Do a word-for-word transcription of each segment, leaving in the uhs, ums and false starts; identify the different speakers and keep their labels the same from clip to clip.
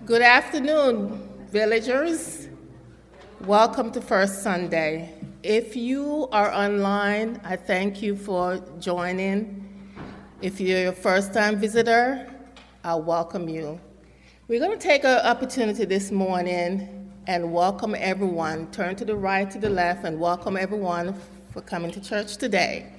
Speaker 1: Good afternoon, villagers. Welcome to First Sunday. If you are online, I thank you for joining. If you're a first-time visitor, I welcome you. We're going to take an opportunity this morning and welcome everyone. Turn to the right, to the left, and welcome everyone for coming to church today.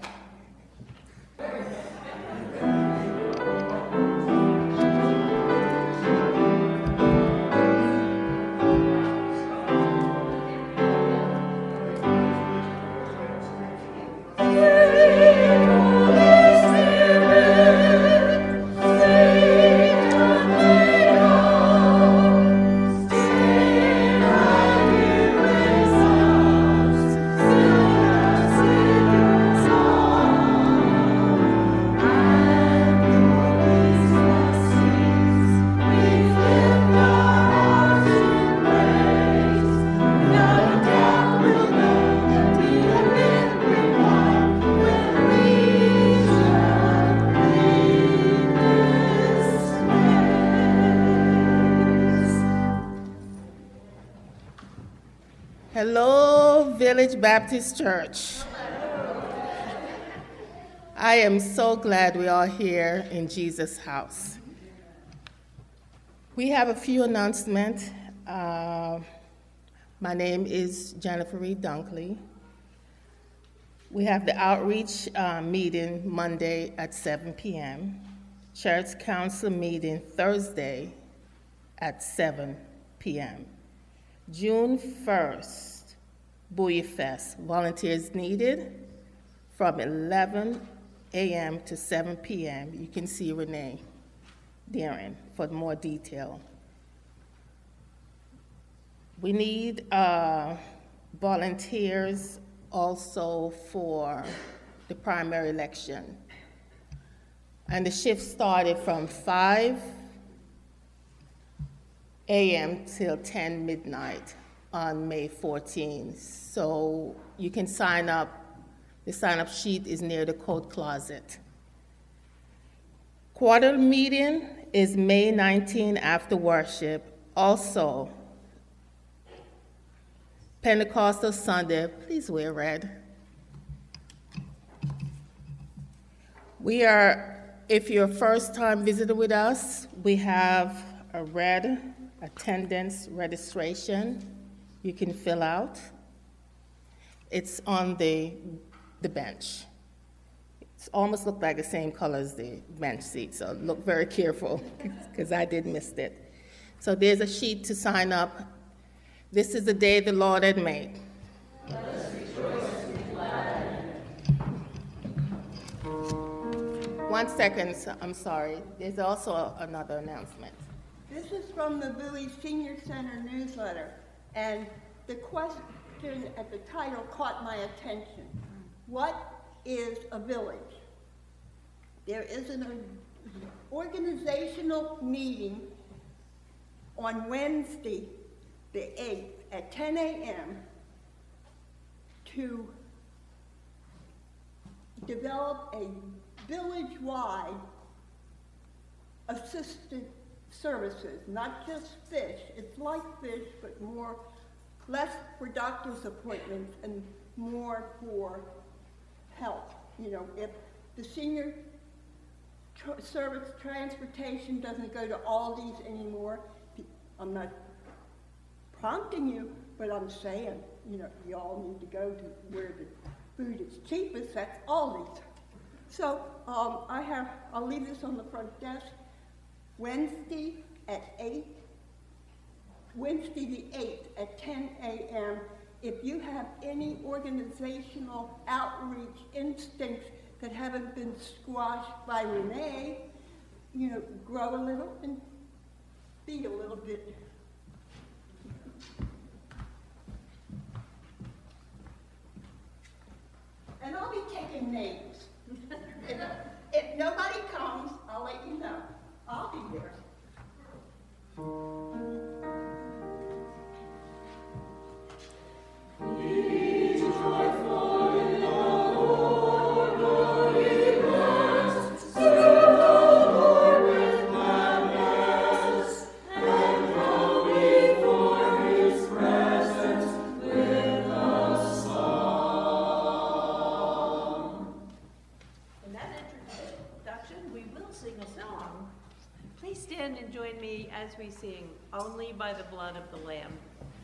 Speaker 1: Hello, Village Baptist Church. I am so glad we are here in Jesus' house. We have a few announcements. Uh, my name is Jennifer Reed Dunkley. We have the outreach uh, meeting Monday at seven p.m., church council meeting Thursday at seven p.m. June first, Bowie Fest, volunteers needed from eleven a.m. to seven p.m. You can see Renee Darren for more detail. We need uh, volunteers also for the primary election. And the shift started from five a.m. till ten midnight on May fourteenth. So you can sign up. The sign-up sheet is near the coat closet. Quarter meeting is May nineteenth after worship. Also, Pentecostal Sunday, please wear red. We are, if you're a first-time visitor with us, we have a red attendance registration you can fill out. It's on the, the bench. It's almost look like the same color as the bench seat, so look very careful because I did miss it. So there's a sheet to sign up. This is the day the Lord had made. Let us rejoice and be glad. One second, I'm sorry. There's also another announcement.
Speaker 2: This is from the Bowie Senior Center newsletter, and the question at the title caught my attention. What is a village? There is an organizational meeting on Wednesday, the eighth, at ten a.m. to develop a village-wide assisted services, not just fish. It's like fish, but more, less for doctor's appointments and more for health. You know, if the senior tr- service transportation doesn't go to Aldi's anymore, I'm not prompting you, but I'm saying, you know, you all need to go to where the food is cheapest, that's Aldi's. So um, I have, I'll leave this on the front desk. Wednesday at eight, Wednesday the eighth at ten a.m. If you have any organizational outreach instincts that haven't been squashed by Renee, you know, grow a little and be a little bit. And I'll be taking names. if, if nobody comes, I'll let you know. I'll be there. Be joyful in the Lord, glory blessed, serve the Lord with gladness, and
Speaker 3: stand and join me as we sing, Only by the Blood of the Lamb.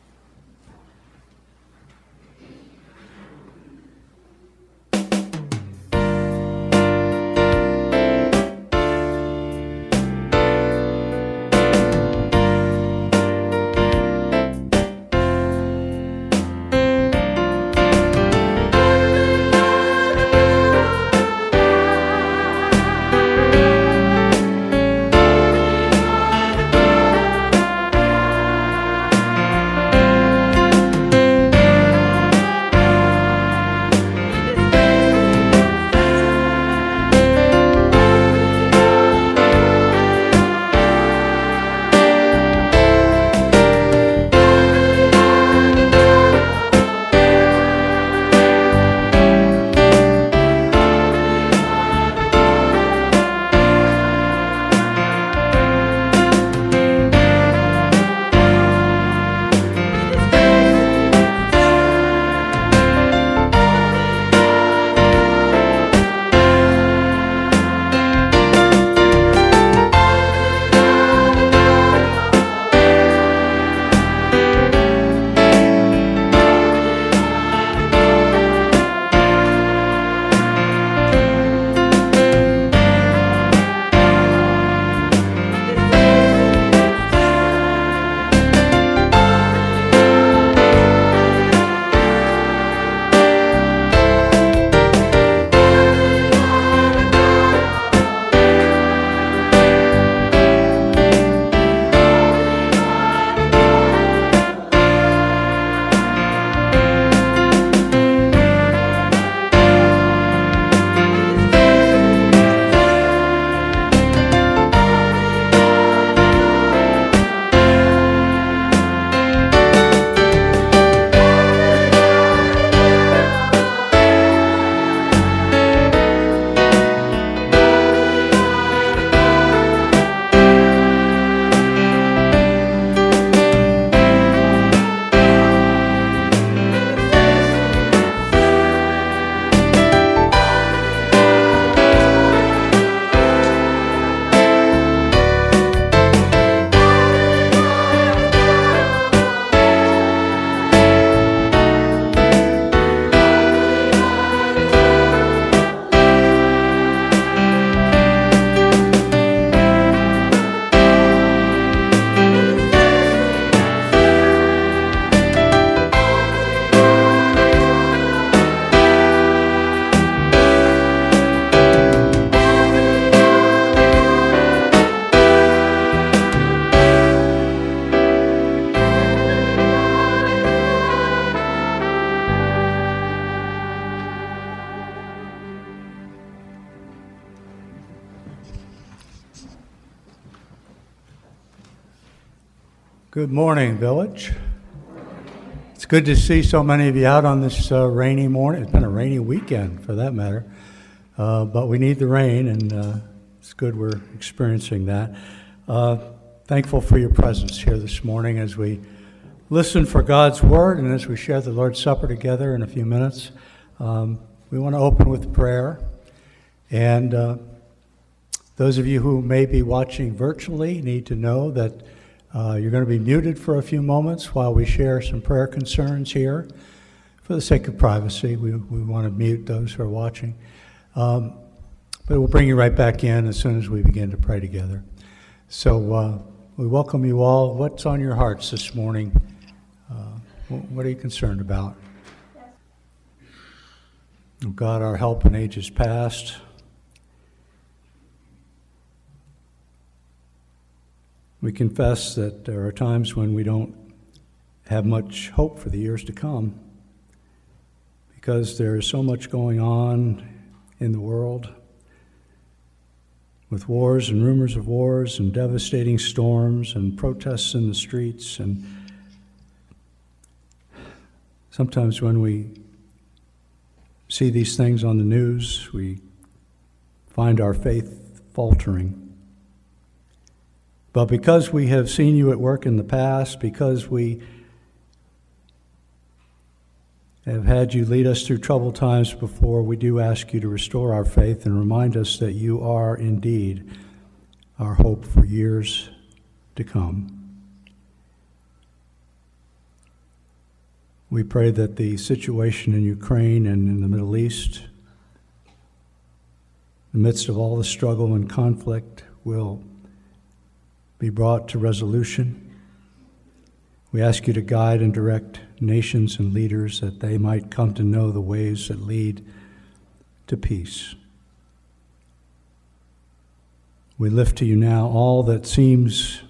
Speaker 4: Good morning, Village. It's good to see so many of you out on this uh, rainy morning. It's been a rainy weekend, for that matter, uh, but we need the rain, and uh, it's good we're experiencing that. Uh, thankful for your presence here this morning as we listen for God's Word and as we share the Lord's Supper together in a few minutes. Um, we want to open with prayer, and uh, those of you who may be watching virtually need to know that Uh, you're going to be muted for a few moments while we share some prayer concerns here. For the sake of privacy, we, we want to mute those who are watching. Um, but we'll bring you right back in as soon as we begin to pray together. So uh, we welcome you all. What's on your hearts this morning? Uh, what are you concerned about? Oh God, our help in ages past. We confess that there are times when we don't have much hope for the years to come because there is so much going on in the world with wars and rumors of wars and devastating storms and protests in the streets. And sometimes when we see these things on the news, we find our faith faltering. But because we have seen you at work in the past, because we have had you lead us through troubled times before, we do ask you to restore our faith and remind us that you are indeed our hope for years to come. We pray that the situation in Ukraine and in the Middle East, in the midst of all the struggle and conflict, will be brought to resolution. We ask you to guide and direct nations and leaders that they might come to know the ways that lead to peace. We lift to you now all that seems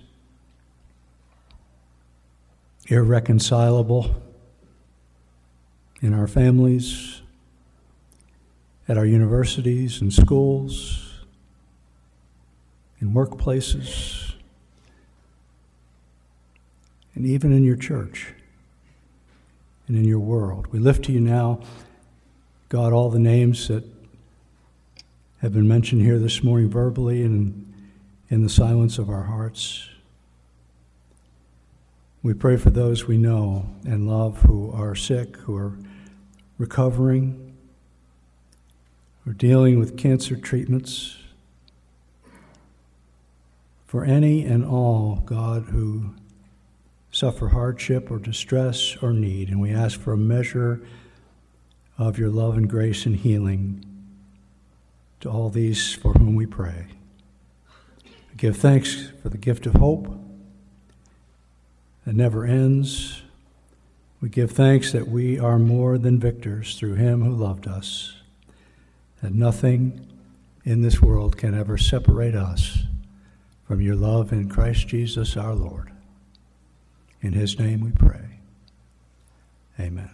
Speaker 4: irreconcilable in our families, at our universities and schools, in workplaces, and even in your church and in your world. We lift to you now, God, all the names that have been mentioned here this morning verbally and in the silence of our hearts. We pray for those we know and love who are sick, who are recovering, who are dealing with cancer treatments. For any and all, God, who suffer hardship or distress or need, and we ask for a measure of your love and grace and healing to all these for whom we pray. We give thanks for the gift of hope that never ends. We give thanks that we are more than victors through him who loved us, that nothing in this world can ever separate us from your love in Christ Jesus our Lord. In his name we pray. Amen.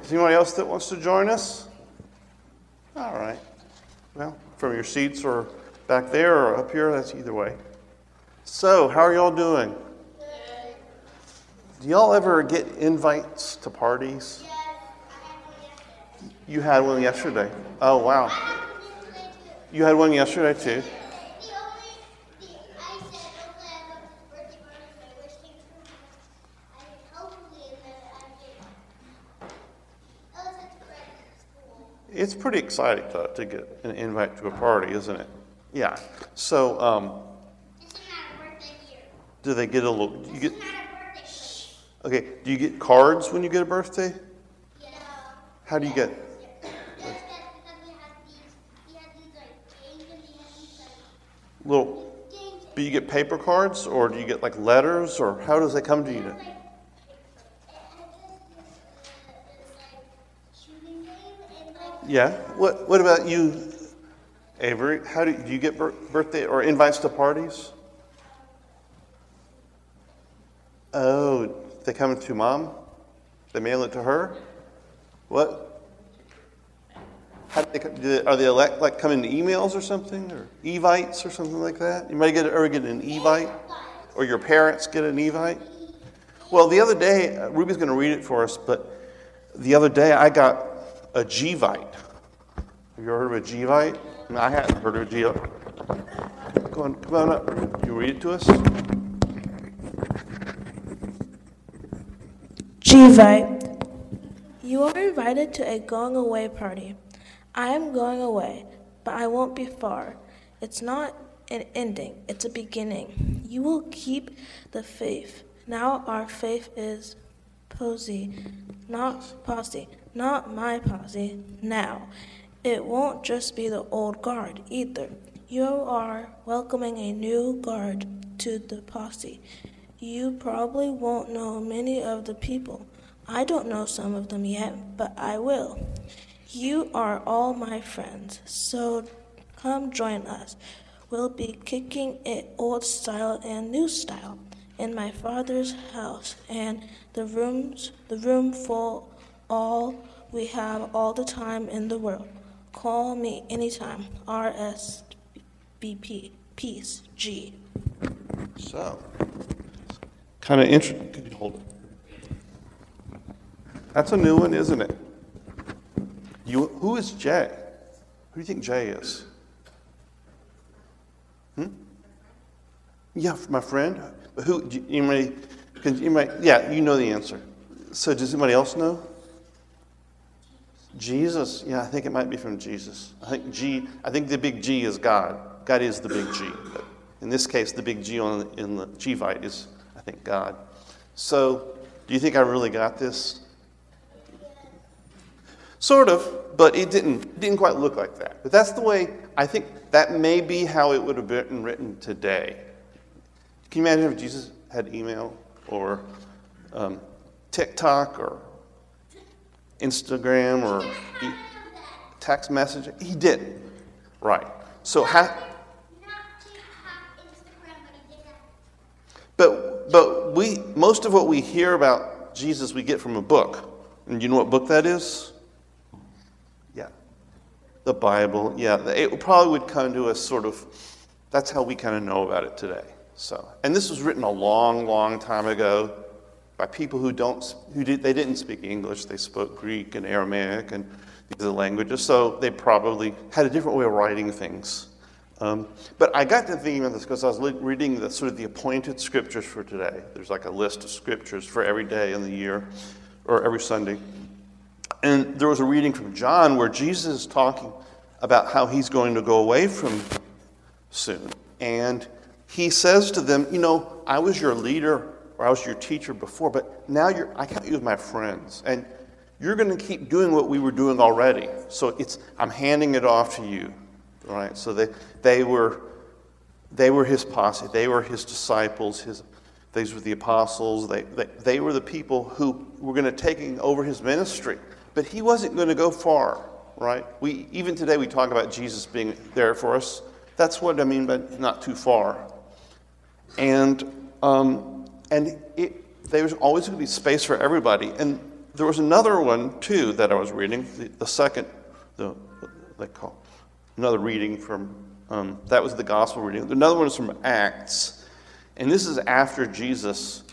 Speaker 5: Is there anybody else that wants to join us? All right. Well, from your seats or back there or up here, that's either way. So, how are y'all doing? Good. Do y'all ever get invites to parties? Yes, I had one yesterday. You had one yesterday? Oh, wow. You had one yesterday, too? It's pretty exciting to, to get an invite to a party, isn't it? Yeah. So, um,
Speaker 6: it's not a birthday here.
Speaker 5: Do they get a little? You get,
Speaker 6: it's not a birthday.
Speaker 5: Okay. Do you get cards when you get a birthday?
Speaker 6: Yeah.
Speaker 5: How do you get? Little. Do you get paper cards, or do you get like letters, or how does that come to you? Yeah. What What about you, Avery? How do, do you get bir- birthday or invites to parties? Oh, they come to mom? They mail it to her? What? How do they, come, do they, are they elect, like come in emails or something, or evites or something like that? You might get ever get an evite, or your parents get an evite. Well, the other day, uh, Ruby's going to read it for us, but the other day I got a G-vite. Have you ever heard of a G-vite? I, mean, I hadn't heard of a G-vite. Go on, come on up. You read it to us?
Speaker 7: G-vite. You are invited to a going away party. I am going away, but I won't be far. It's not an ending, it's a beginning. You will keep the faith. Now our faith is posy, not posse. Not my posse. Now, it won't just be the old guard either. You are welcoming a new guard to the posse. You probably won't know many of the people. I don't know some of them yet, but I will. You are all my friends, so come join us. We'll be kicking it old style and new style in my father's house, and the rooms, the room full. All we have all the time in the world. Call me anytime. R S B P. Peace. G.
Speaker 5: So, kind of interesting. Could you hold it? That's a new one, isn't it? You, who is Jay? Who do you think Jay is? Hmm? Yeah, my friend. But who? Anybody? Anybody? Yeah, you know the answer. So, does anybody else know? Jesus, yeah, I think it might be from Jesus. I think G. I think the big G is God. God is the big G. But in this case, the big G on the, in the G-vite is, I think, God. So, do you think I really got this? Sort of, but it didn't didn't quite look like that. But that's the way. I think that may be how it would have been written today. Can you imagine if Jesus had email or um, TikTok or Instagram or e- text message? He didn't. Right. So how? But but we most of what we hear about Jesus we get from a book. And you know what book that is? Yeah. The Bible. Yeah. It probably would come to us sort of, that's how we kind of know about it today. So, and this was written a long, long time ago by people who don't, who did, they didn't speak English. They spoke Greek and Aramaic and these other languages. So they probably had a different way of writing things. Um, but I got to thinking about this because I was reading the sort of the appointed scriptures for today. There's like a list of scriptures for every day in the year or every Sunday. And there was a reading from John where Jesus is talking about how he's going to go away from soon. And he says to them, you know, I was your leader or I was your teacher before, but now you're, I count you as my friends. And you're going to keep doing what we were doing already. So it's, I'm handing it off to you. Right? So they, they were, they were his posse. They were his disciples. His, these were the apostles. They, they, they were the people who were going to take over his ministry. But he wasn't going to go far, right? We, even today we talk about Jesus being there for us. That's what I mean by not too far. And, um, and it, there was always going to be space for everybody. And there was another one, too, that I was reading, the, the second, the what they call another reading from, um, that was the gospel reading. Another one is from Acts, and this is after Jesus,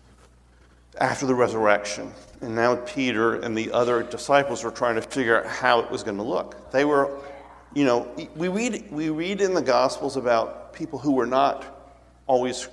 Speaker 5: after the resurrection. And now Peter and the other disciples were trying to figure out how it was going to look. They were, you know, we read, we read in the Gospels about people who were not always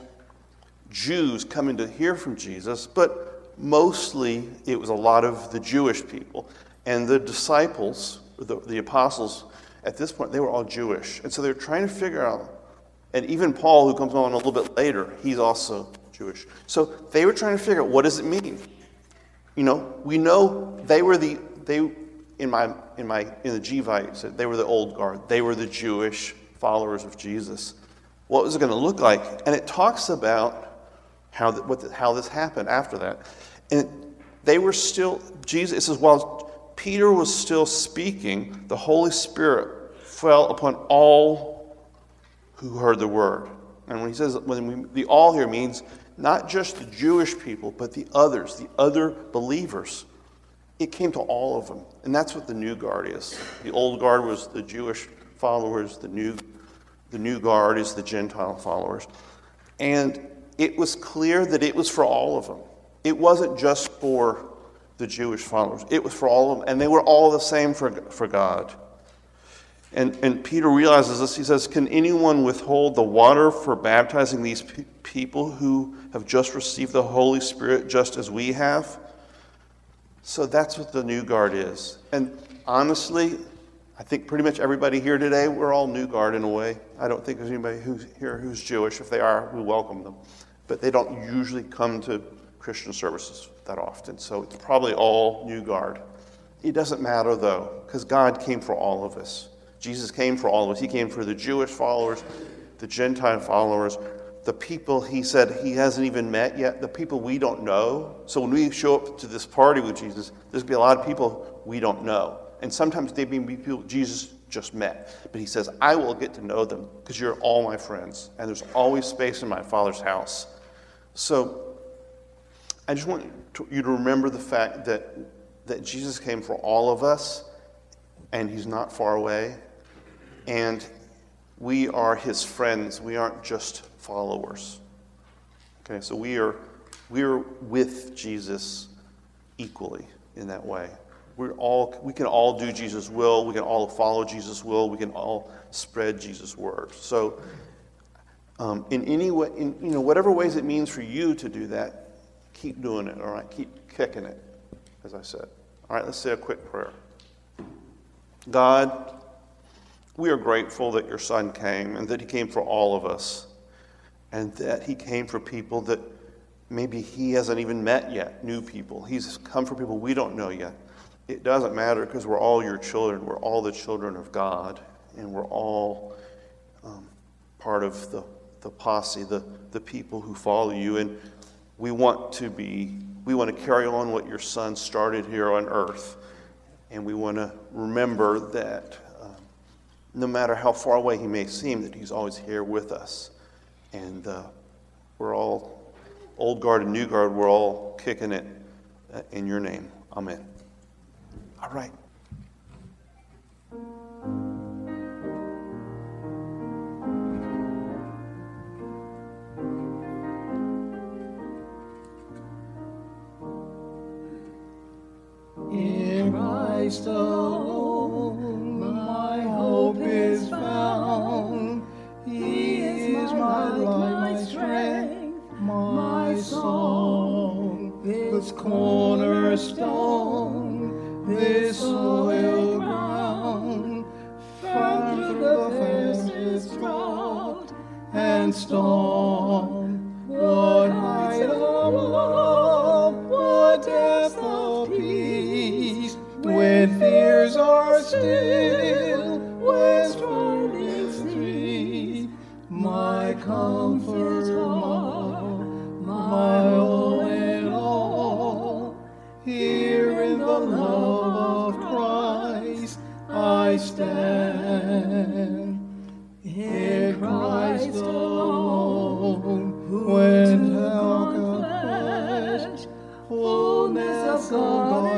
Speaker 5: Jews coming to hear from Jesus, but mostly it was a lot of the Jewish people. And the disciples, the, the apostles, at this point, they were all Jewish. And so they're trying to figure out, and even Paul, who comes on a little bit later, he's also Jewish. So they were trying to figure out, what does it mean? You know, we know they were the, they, in my, in my, in the Jevites, they were the old guard. They were the Jewish followers of Jesus. What was it going to look like? And it talks about how, the, what the, how this happened after that. And they were still, Jesus, it says, while Peter was still speaking, the Holy Spirit fell upon all who heard the word. And when he says, when we, the all here means not just the Jewish people, but the others, the other believers. It came to all of them. And that's what the new guard is. The old guard was the Jewish followers. The new, the new guard is the Gentile followers. And it was clear that it was for all of them. It wasn't just for the Jewish followers. It was for all of them. And they were all the same for, for God. And, and Peter realizes this. He says, can anyone withhold the water for baptizing these pe- people who have just received the Holy Spirit just as we have? So that's what the new guard is. And honestly, I think pretty much everybody here today, we're all new guard in a way. I don't think there's anybody who's here who's Jewish. If they are, we welcome them. But they don't usually come to Christian services that often. So it's probably all new guard. It doesn't matter, though, because God came for all of us. Jesus came for all of us. He came for the Jewish followers, the Gentile followers, the people he said he hasn't even met yet, the people we don't know. So when we show up to this party with Jesus, there's going to be a lot of people we don't know. And sometimes they may be people Jesus just met. But he says, I will get to know them because you're all my friends. And there's always space in my Father's house. So I just want you to remember the fact that, that Jesus came for all of us. And he's not far away. And we are his friends. We aren't just followers. Okay, so we are we are with Jesus equally in that way. We're all we can all do Jesus' will. We can all follow Jesus' will. We can all spread Jesus' word. So, um, in any way, in you know whatever ways it means for you to do that, keep doing it. All right, keep kicking it, as I said. All right, let's say a quick prayer. God, we are grateful that your Son came and that he came for all of us and that he came for people that maybe he hasn't even met yet, new people. He's come for people we don't know yet. It doesn't matter because we're all your children. We're all the children of God, and we're all um, part of the, the posse, the, the people who follow you. And we want to be, we want to carry on what your Son started here on earth. And we want to remember that um, no matter how far away he may seem, that he's always here with us. And uh, we're all, old guard and new guard, we're all kicking it uh, in your name. Amen. All right.
Speaker 8: In Christ alone, my hope is found. He is my light, my strength, my song. This cornerstone, this soil ground, firm through the fiercest drought and storm. What height of love, what depth of peace, when fears are still, when storming cease, my comfort, my all in all, here in the love of Christ I stand. In Christ alone, when hell confessed, fullness of God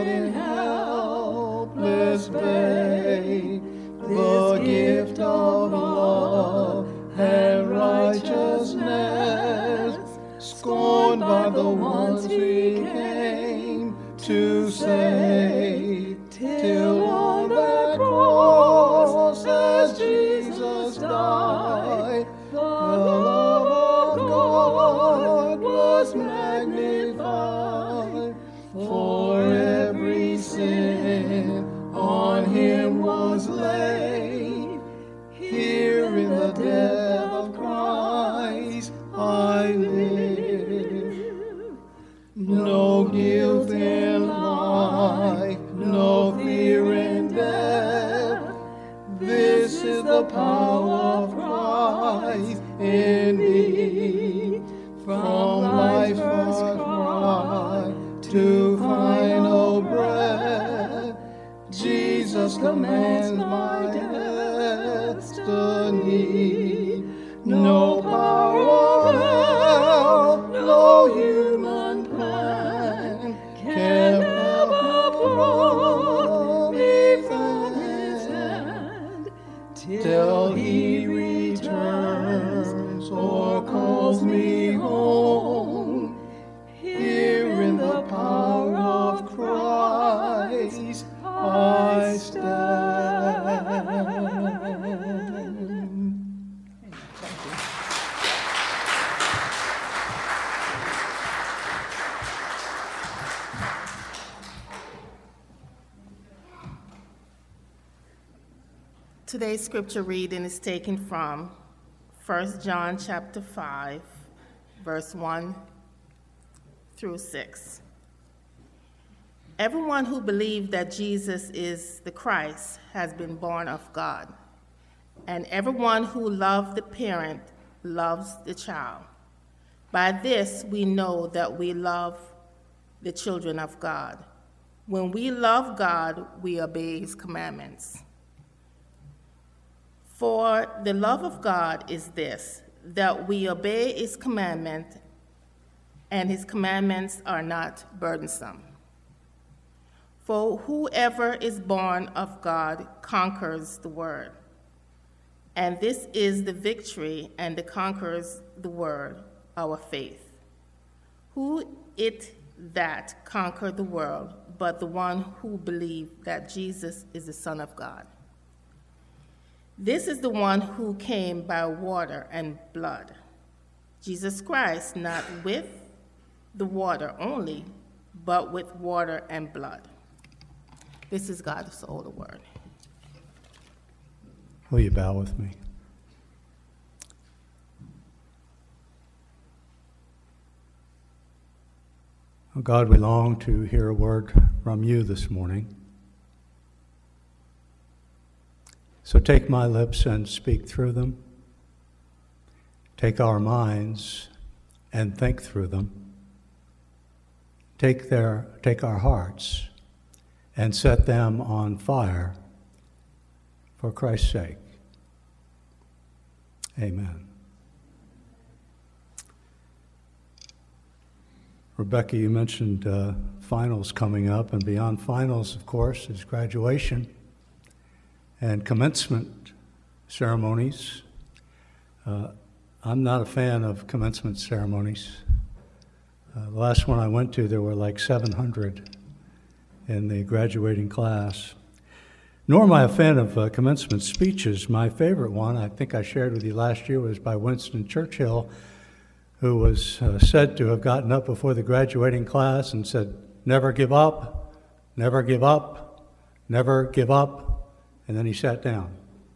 Speaker 8: this babe, the gift of love and righteousness, scorned by the ones he came to save, till on the cross as Jesus died, the love of God was magnified, for every sin on him was laid. Here in the death of Christ I live. No guilt in life, no fear in death. This is the power of Christ in me. From life's first cry to final breath, Jesus commands my destiny. No power of hell, no human plan can ever pull me from his hand, till he returns or calls me home. Here in the power of Christ I stand.
Speaker 1: Today's scripture reading is taken from First John chapter five, verse one through six. Everyone who believes that Jesus is the Christ has been born of God, and everyone who loves the parent loves the child. By this we know that we love the children of God. When we love God, we obey his commandments. For the love of God is this, that we obey his commandment, and his commandments are not burdensome. For whoever is born of God conquers the world. And this is the victory and the conquers the world, our faith. Who it that conquered the world, but the one who believed that Jesus is the Son of God? This is the one who came by water and blood, Jesus Christ, not with the water only, but with water and blood. This is God's holy word.
Speaker 4: Will you bow with me? Oh God, we long to hear a word from you this morning. So take my lips and speak through them. Take our minds and think through them. Take their, take our hearts and set them on fire for Christ's sake. Amen. Rebecca, you mentioned uh, finals coming up, and beyond finals, of course, is graduation and commencement ceremonies. Uh, I'm not a fan of commencement ceremonies. Uh, the last one I went to, there were like seven hundred in the graduating class. Nor am I a fan of uh, commencement speeches. My favorite one, I think I shared with you last year, was by Winston Churchill, who was uh, said to have gotten up before the graduating class and said, "Never give up, never give up, never give up," and then he sat down.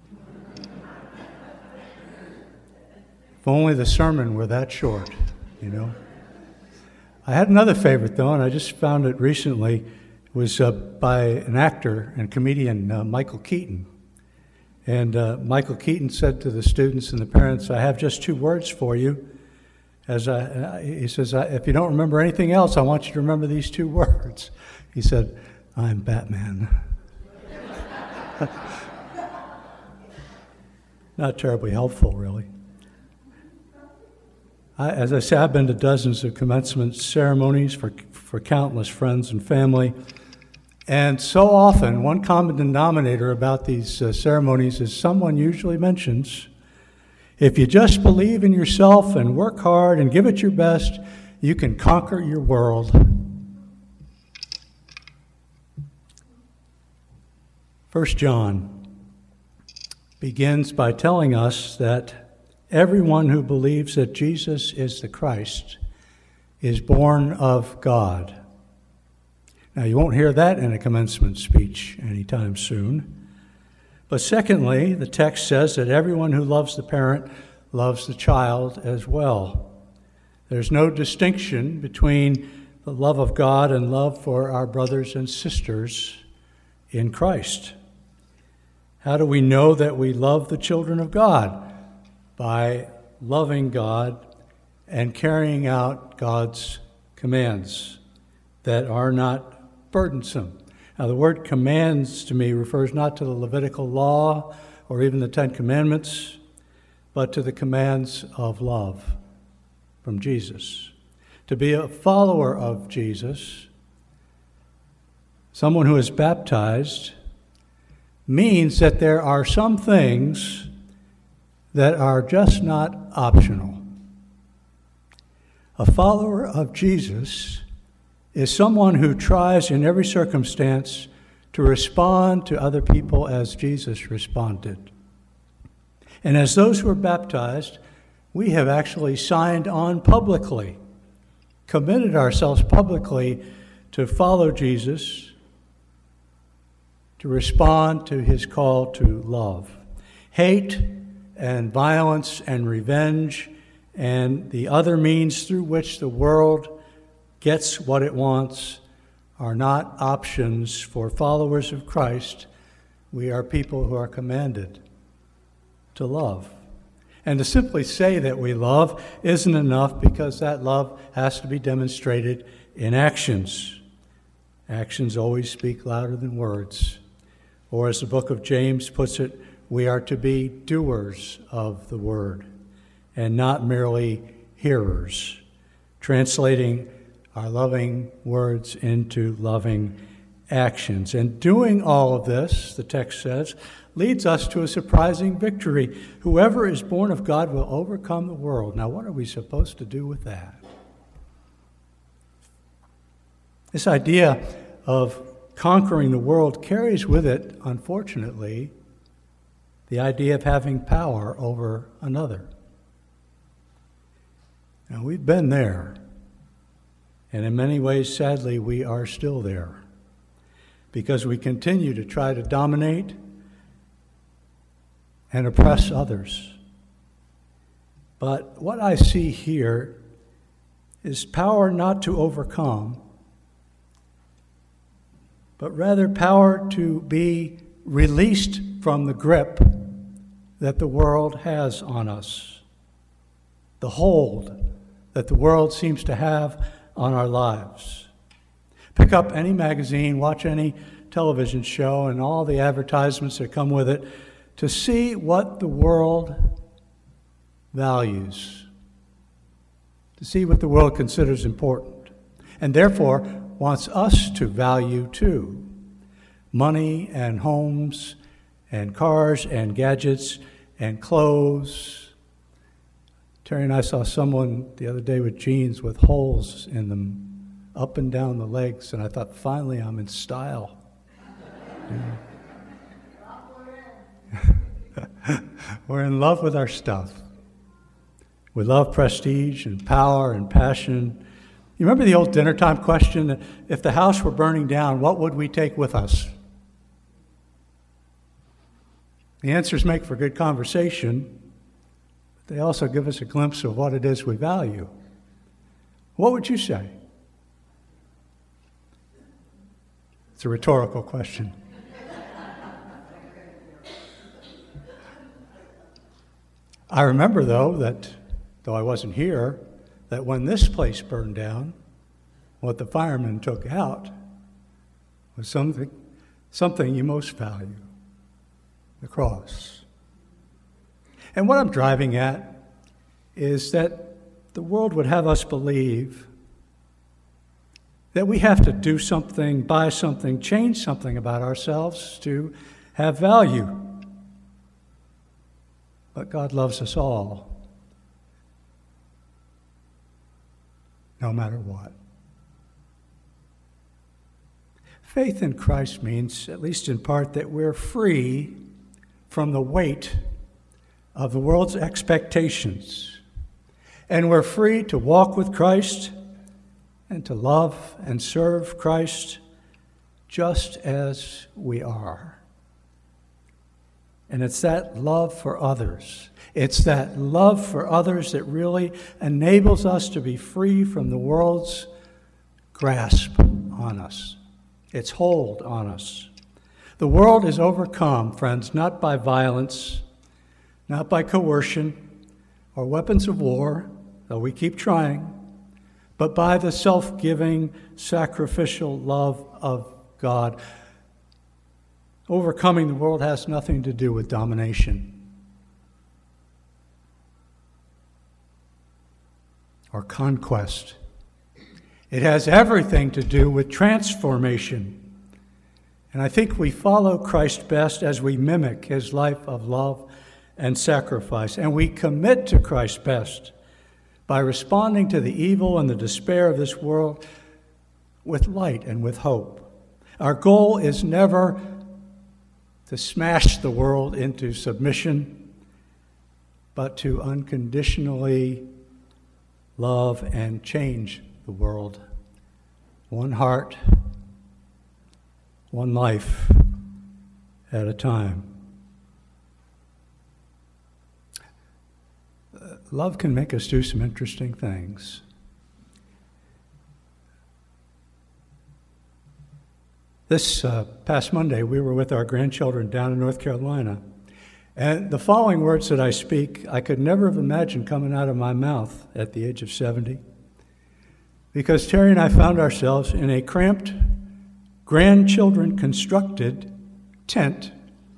Speaker 4: If only the sermon were that short, you know. I had another favorite, though, and I just found it recently. It was uh, by an actor and comedian, uh, Michael Keaton. And uh, Michael Keaton said to the students and the parents, "I have just two words for you." As I, uh, he says, "If you don't remember anything else, I want you to remember these two words." He said, "I'm Batman." Not terribly helpful, really. I, as I say, I've been to dozens of commencement ceremonies for, for countless friends and family, And so often, one common denominator about these uh, ceremonies is someone usually mentions, if you just believe in yourself and work hard and give it your best, you can conquer your world. First John begins by telling us that everyone who believes that Jesus is the Christ is born of God. Now, you won't hear that in a commencement speech anytime soon. But secondly, the text says that everyone who loves the parent loves the child as well. There's no distinction between the love of God and love for our brothers and sisters in Christ. How do we know that we love the children of God? By loving God and carrying out God's commands that are not burdensome. Now, the word commands to me refers not to the Levitical law or even the Ten Commandments, but to the commands of love from Jesus. To be a follower of Jesus, someone who is baptized, means that there are some things that are just not optional. A follower of Jesus is someone who tries in every circumstance to respond to other people as Jesus responded. And as those who are baptized, we have actually signed on publicly, committed ourselves publicly to follow Jesus, to respond to his call to love. Hate and violence and revenge and the other means through which the world gets what it wants are not options for followers of Christ. We are people who are commanded to love. And to simply say that we love isn't enough, because that love has to be demonstrated in actions. Actions always speak louder than words. Or as the book of James puts it, we are to be doers of the word and not merely hearers, translating our loving words into loving actions. And doing all of this, the text says, leads us to a surprising victory. Whoever is born of God will overcome the world. Now, what are we supposed to do with that? This idea of conquering the world carries with it, unfortunately, the idea of having power over another. Now, we've been there. And in many ways, sadly, we are still there, because we continue to try to dominate and oppress others. But what I see here is power not to overcome, but rather power to be released from the grip that the world has on us, the hold that the world seems to have on our lives. Pick up any magazine, watch any television show, and all the advertisements that come with it to see what the world values, to see what the world considers important, and therefore wants us to value too. Money and homes and cars and gadgets and clothes. Terry and I saw someone the other day with jeans with holes in them up and down the legs, and I thought, finally, I'm in style. Yeah. We're in love with our stuff. We love prestige and power and passion. You remember the old dinner time question? If the house were burning down, what would we take with us? The answers make for good conversation. They also give us a glimpse of what it is we value. What would you say? It's a rhetorical question. I remember, though, that, though I wasn't here, that when this place burned down, what the firemen took out was something, something you most value, the cross. And what I'm driving at is that the world would have us believe that we have to do something, buy something, change something about ourselves to have value. But God loves us all, no matter what. Faith in Christ means, at least in part, that we're free from the weight of the world's expectations. And we're free to walk with Christ and to love and serve Christ just as we are. And it's that love for others. It's that love for others that really enables us to be free from the world's grasp on us, its hold on us. The world is overcome, friends, not by violence, not by coercion or weapons of war, though we keep trying, but by the self-giving, sacrificial love of God. Overcoming the world has nothing to do with domination or conquest. It has everything to do with transformation. And I think we follow Christ best as we mimic his life of love and sacrifice. And we commit to Christ best by responding to the evil and the despair of this world with light and with hope. Our goal is never to smash the world into submission, but to unconditionally love and change the world. One heart, one life at a time. Uh, love can make us do some interesting things. This uh, past Monday, we were with our grandchildren down in North Carolina. And the following words that I speak, I could never have imagined coming out of my mouth at the age of seventy. Because Terry and I found ourselves in a cramped, grandchildren-constructed tent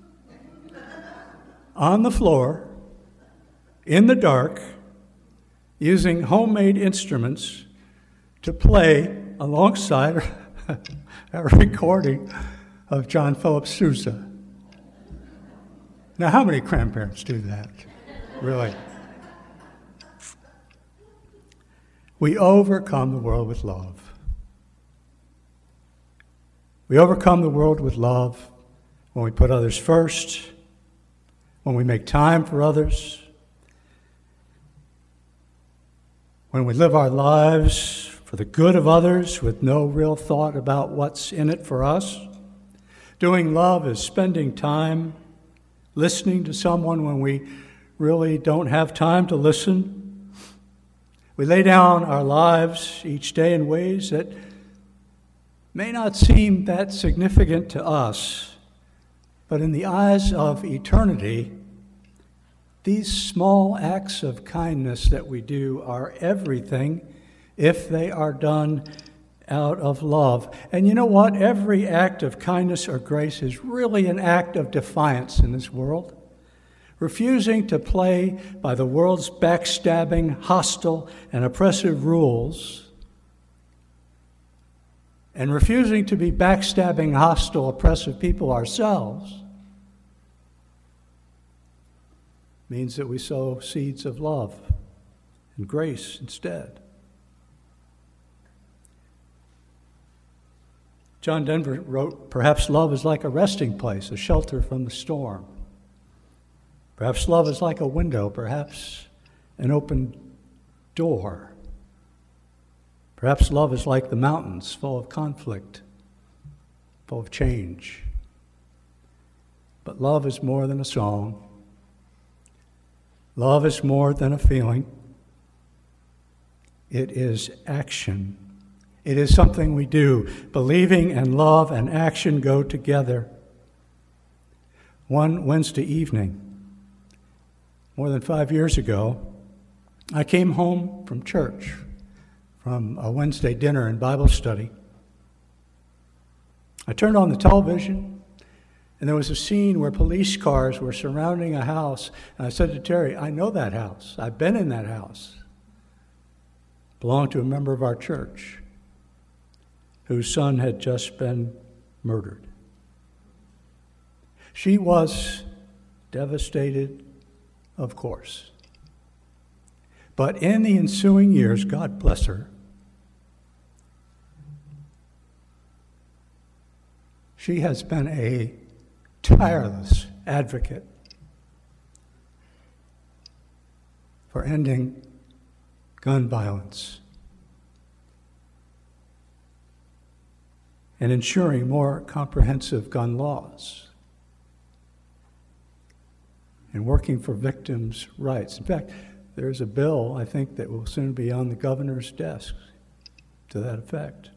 Speaker 4: on the floor, in the dark, using homemade instruments to play alongside a recording of John Philip Sousa. Now, how many grandparents do that? Really? We overcome the world with love. We overcome the world with love when we put others first, when we make time for others, when we live our lives for the good of others with no real thought about what's in it for us. Doing love is spending time listening to someone when we really don't have time to listen. We lay down our lives each day in ways that may not seem that significant to us, but in the eyes of eternity, these small acts of kindness that we do are everything if they are done out of love. And you know what? Every act of kindness or grace is really an act of defiance in this world. Refusing to play by the world's backstabbing, hostile, and oppressive rules, and refusing to be backstabbing, hostile, oppressive people ourselves, means that we sow seeds of love and grace instead. John Denver wrote, "Perhaps love is like a resting place, a shelter from the storm. Perhaps love is like a window, perhaps an open door. Perhaps love is like the mountains, full of conflict, full of change. But love is more than a song. Love is more than a feeling. It is action. It is something we do. Believing and love and action go together." One Wednesday evening, more than five years ago, I came home from church, from a Wednesday dinner and Bible study. I turned on the television, and there was a scene where police cars were surrounding a house. And I said to Terry, "I know that house. I've been in that house. Belonged to a member of our church." whose son had just been murdered. She was devastated, of course. But in the ensuing years, God bless her, she has been a tireless advocate for ending gun violence and ensuring more comprehensive gun laws and working for victims' rights. In fact, there's a bill, I think, that will soon be on the governor's desk to that effect.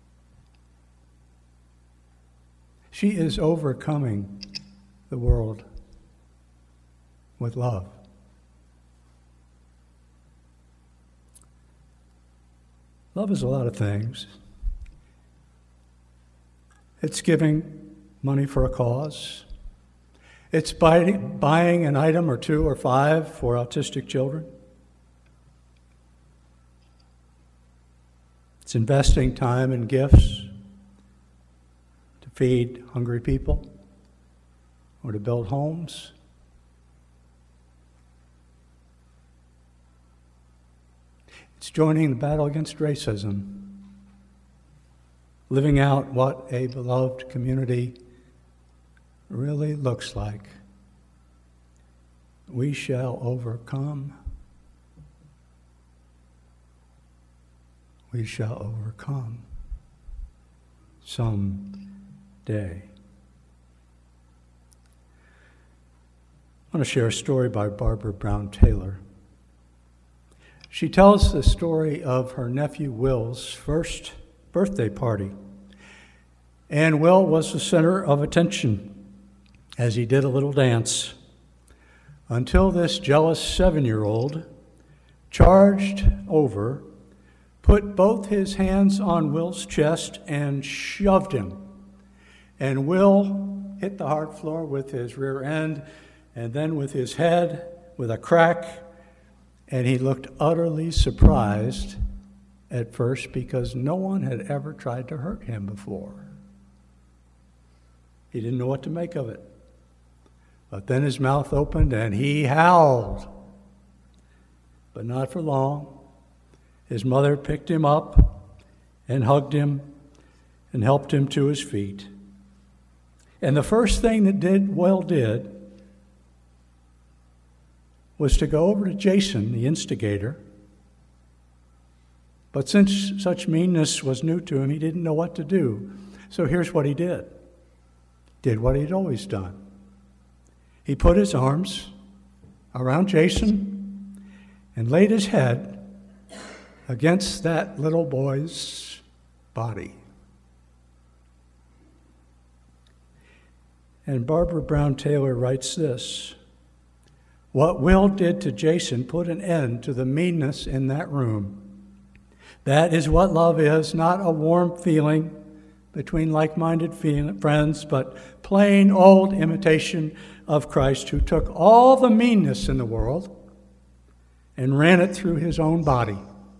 Speaker 4: She is overcoming the world with love. Love is a lot of things. It's giving money for a cause. It's buying, buying an item or two or five for autistic children. It's investing time and gifts to feed hungry people or to build homes. It's joining the battle against racism, living out what a beloved community really looks like. We shall overcome. We shall overcome someday. I want to share a story by Barbara Brown Taylor. She tells the story of her nephew Will's first birthday party. And Will was the center of attention as he did a little dance, until this jealous seven-year-old charged over, put both his hands on Will's chest, and shoved him. And Will hit the hard floor with his rear end, and then with his head, with a crack, and he looked utterly surprised at first because no one had ever tried to hurt him before. He didn't know what to make of it. But then his mouth opened and he howled. But not for long. His mother picked him up and hugged him and helped him to his feet. And the first thing that did Will did was to go over to Jason, the instigator. But since such meanness was new to him, he didn't know what to do. So here's what he did. Did what he'd always done. He put his arms around Jason and laid his head against that little boy's body. And Barbara Brown Taylor writes this: what Will did to Jason put an end to the meanness in that room. That is what love is, not a warm feeling between like-minded friends, but plain old imitation of Christ, who took all the meanness in the world and ran it through his own body,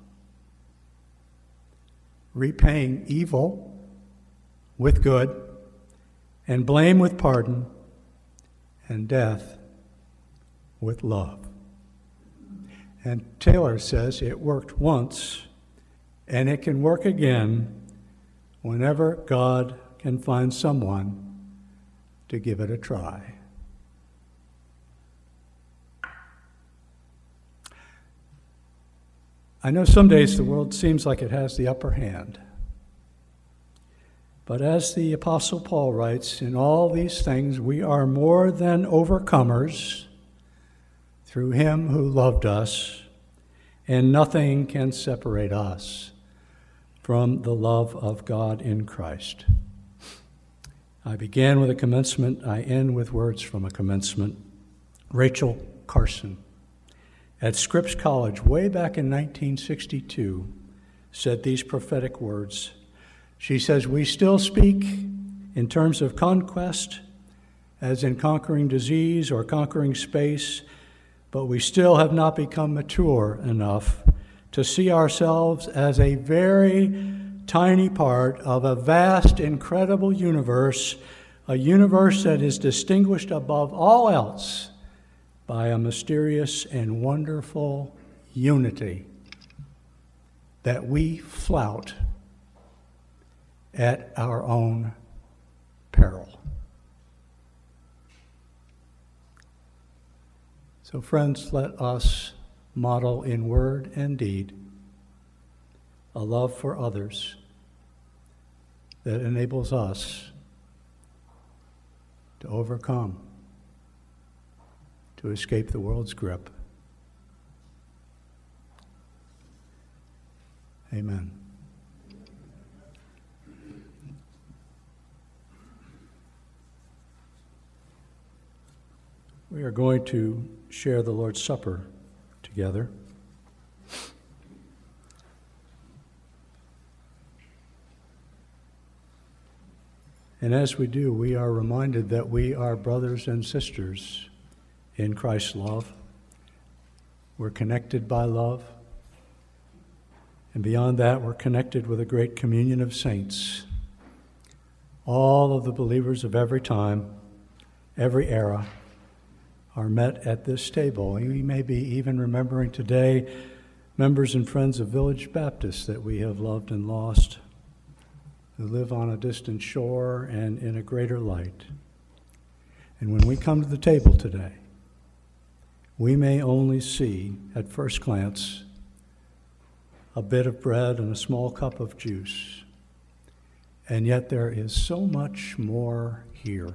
Speaker 4: repaying evil with good, and blame with pardon, and death with love. And Taylor says it worked once, and it can work again whenever God can find someone to give it a try. I know some days the world seems like it has the upper hand. But as the Apostle Paul writes, in all these things we are more than overcomers through him who loved us, and nothing can separate us from the love of God in Christ. I began with a commencement. I end with words from a commencement. Rachel Carson, at Scripps College way back in nineteen sixty-two, said these prophetic words. She says, we still speak in terms of conquest, as in conquering disease or conquering space, but we still have not become mature enough to see ourselves as a very tiny part of a vast, incredible universe, a universe that is distinguished above all else by a mysterious and wonderful unity that we flout at our own peril. So, friends, let us model in word and deed a love for others that enables us to overcome, to escape the world's grip. Amen. We are going to share the Lord's Supper together. And as we do, we are reminded that we are brothers and sisters in Christ's love. We're connected by love. And beyond that, we're connected with a great communion of saints. All of the believers of every time, every era, are met at this table. We may be even remembering today members and friends of Village Baptist that we have loved and lost, who live on a distant shore and in a greater light. And when we come to the table today, we may only see, at first glance, a bit of bread and a small cup of juice. And yet there is so much more here.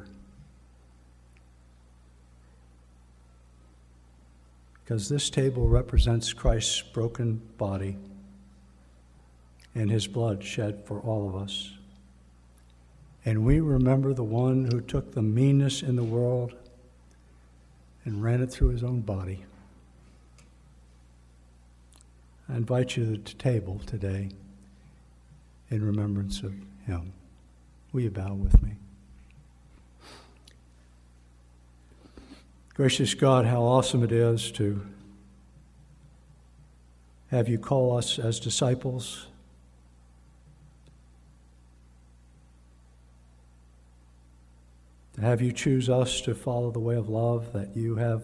Speaker 4: Because this table represents Christ's broken body and his blood shed for all of us. And we remember the one who took the meanness in the world and ran it through his own body. I invite you to the table today in remembrance of him. Will you bow with me? Gracious God, how awesome it is to have you call us as disciples. To have you choose us to follow the way of love, that you have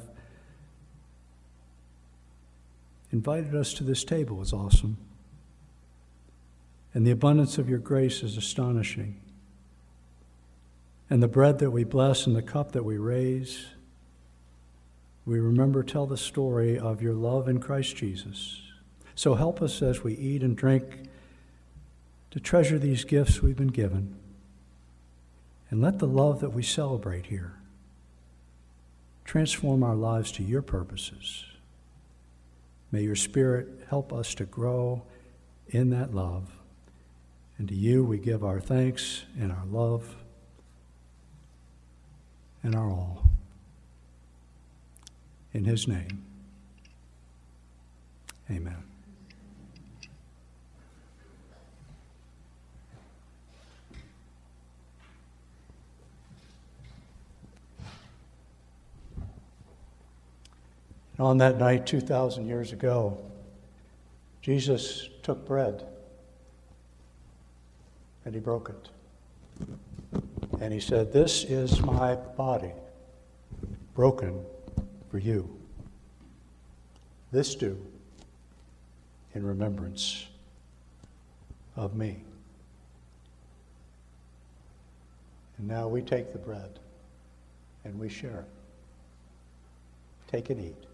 Speaker 4: invited us to this table is awesome. And the abundance of your grace is astonishing. And the bread that we bless and the cup that we raise, we remember, tell the story of your love in Christ Jesus. So help us as we eat and drink to treasure these gifts we've been given. And let the love that we celebrate here transform our lives to your purposes. May your Spirit help us to grow in that love. And to you we give our thanks and our love and our all. In his name, amen. And on that night, two thousand years ago, Jesus took bread and he broke it. And he said, "This is my body, broken for you. This do in remembrance of me." And now we take the bread and we share it. Take and eat.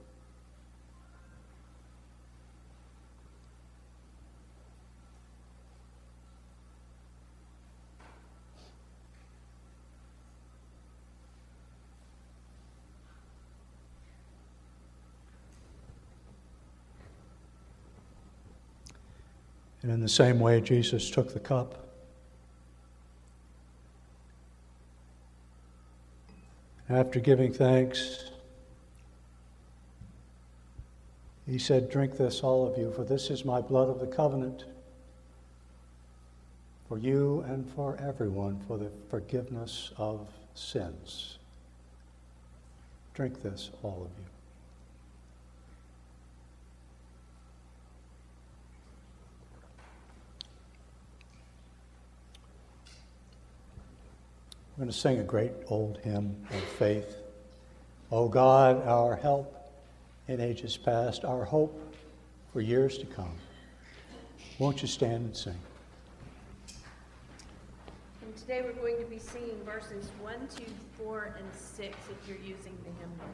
Speaker 4: And in the same way, Jesus took the cup. After giving thanks, he said, "Drink this, all of you, for this is my blood of the covenant, for you and for everyone, for the forgiveness of sins. Drink this, all of you." We're going to sing a great old hymn of faith. O God, our help in ages past, our hope for years to come. Won't you stand and sing?
Speaker 3: And today we're going to be singing verses one, two, four, and six if you're using the hymnal.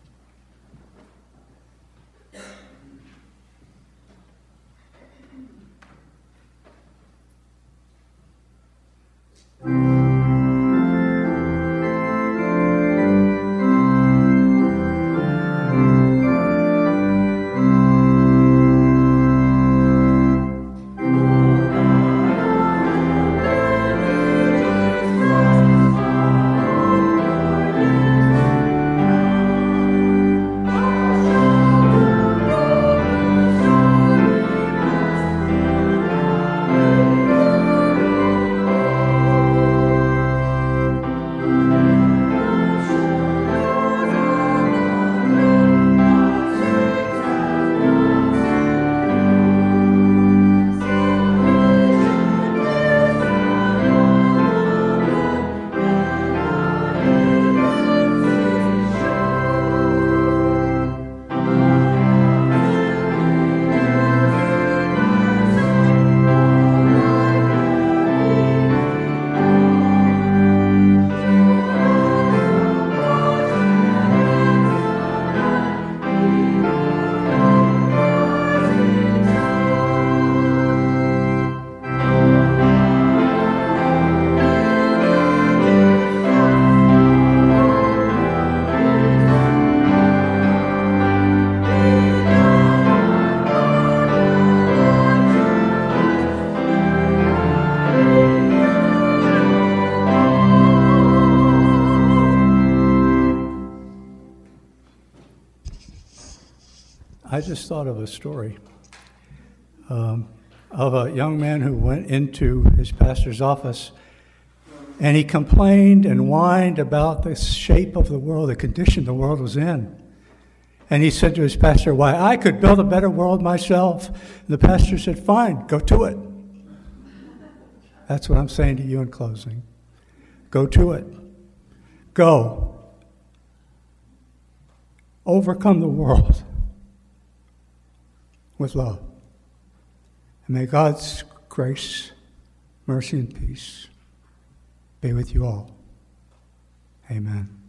Speaker 4: I just thought of a story um, of a young man who went into his pastor's office and he complained and whined about the shape of the world, the condition the world was in. And he said to his pastor, "Why, I could build a better world myself." And the pastor said, "Fine, go to it." That's what I'm saying to you in closing. Go to it. Go. Overcome the world with love. And may God's grace, mercy, and peace be with you all. Amen.